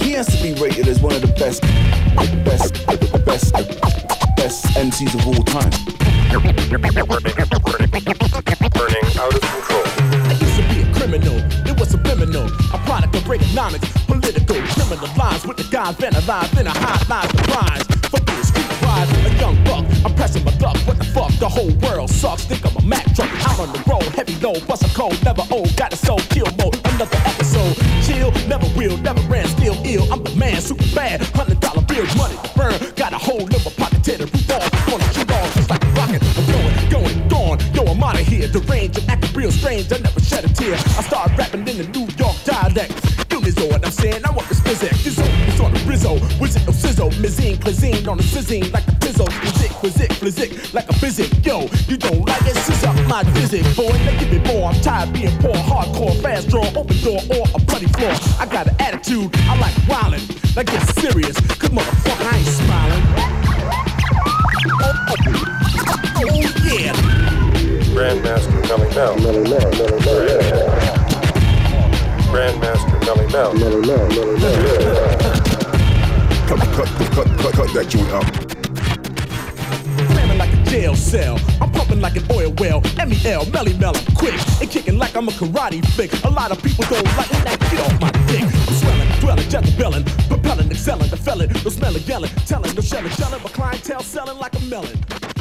He has to be rated as one of the best MCs of all time. Burning out of control. I used to be a criminal, it was subliminal, a product of Reaganomics, political, criminal lines with the guys vandalized in a high lies the prize. For being street wise, a young buck, I'm pressing my luck, what the fuck, the whole world sucks, think I'm a Mack truck, out on the road, heavy load, bust a cold, never old, got a soul, kill mode, another episode, chill, never will, never ran, still ill, I'm the man, super bad, $100 bills, money to burn, got a hole in my pocket, tear the roof off, gonna shoot off, just like a rocket, I'm going, gone, yo, I'm out of here, deranged and acting real strange, I never shed a tear, I started rapping in the New York dialect, you know what I'm saying, I want this physic, this it's on the Rizzo, wizard of Sizzo, Mizine, Clizine, on the sizzine, like a pizzo, flizzick, like a physic, yo, you don't like it, scissor up my physic, boy, now give me more, I'm tired of being poor, hardcore, fast draw, open door, or a bloody floor, I got an attitude, I like wildin', like get serious, cause motherfucker, I ain't smiling, oh yeah, Grandmaster Melly Mel. Grandmaster Melly Mel. Cut that joint up. Slamming like a jail cell, I'm pumping like an oil well, MEL, Melly Mel, I'm quick, and kicking like I'm a karate flick, a lot of people don't like me, like get off my dick, I'm swelling, dwelling, Jezebelin, propelling, excelling, the felon, no smelling, yelling, telling, no shelling, but clientele selling like a melon.